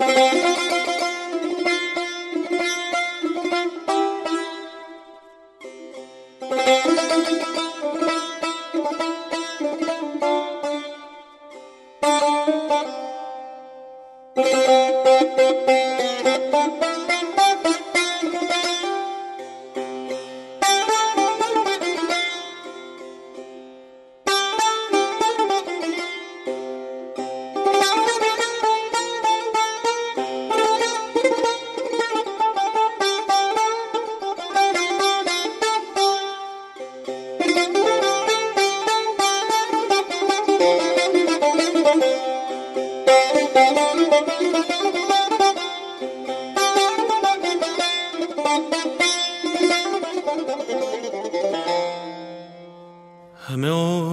همه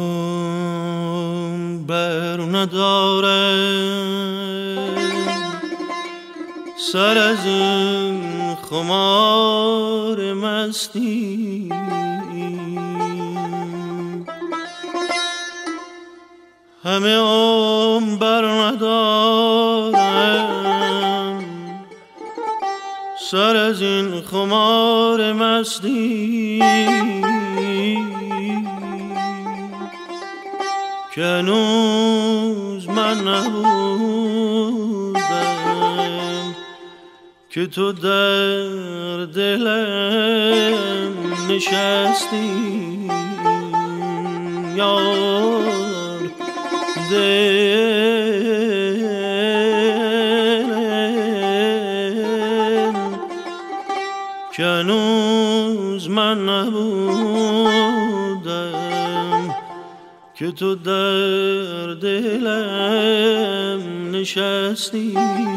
اون بر ندارم سر از این خمار مستی، همه اون بر ندارم سر از این خمار مستی که هنوز من نبودم که تو در دلم نشستی یار، دل که هنوز من نبودم که تو در دلم نشستی.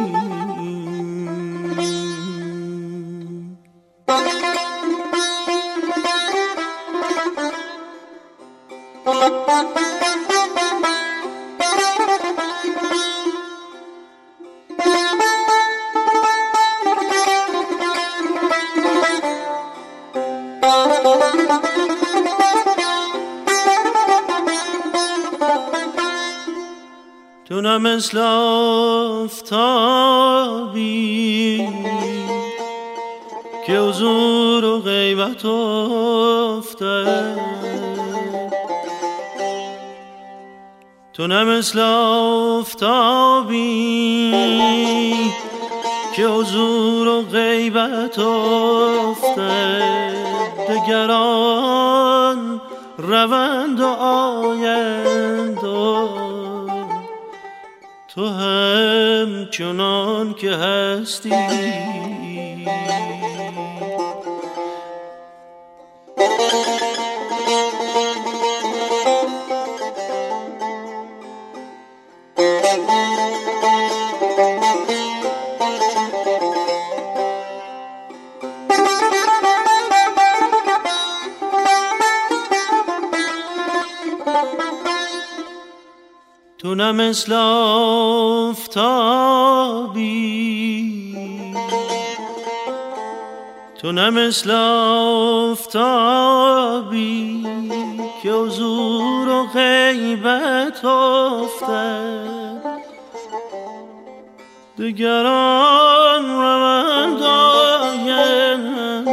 تو نه مثل آفتابی که حضور و غیبت افتد، تو نه مثل آفتابی که حضور و غیبت افتد، دگران روند و آیند، تو هم چنان که هستی. تو نه مثل آفتابی، تو نه مثل آفتابی که حضور و غیبت افتد، دگران روند آیند،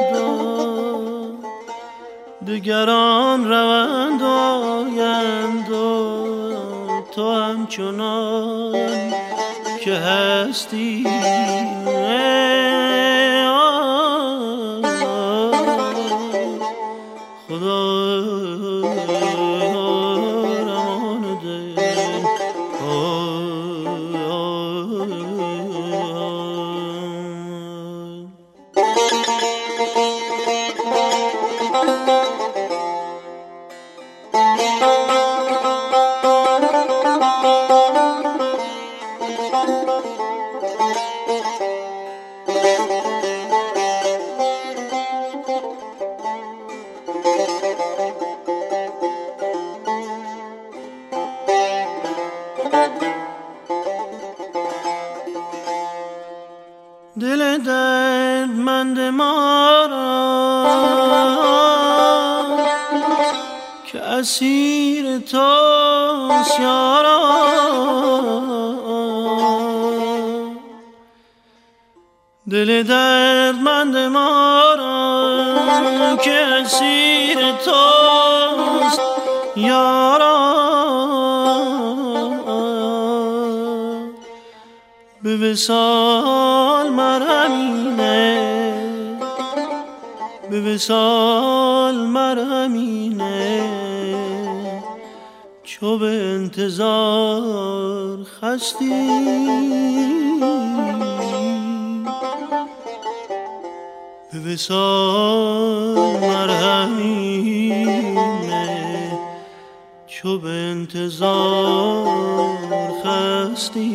دگران روند آیند، تو همچنان که هستی. خدا رمان دل دل دردمند ما را که اسیر توست یارا، دل دردمند ما را که اسیر توست یارا، به وصال مرهمینه، به وصال مرهمینه، چو به انتظار خستی، به وصال مرهمینه، چو به انتظار خستی.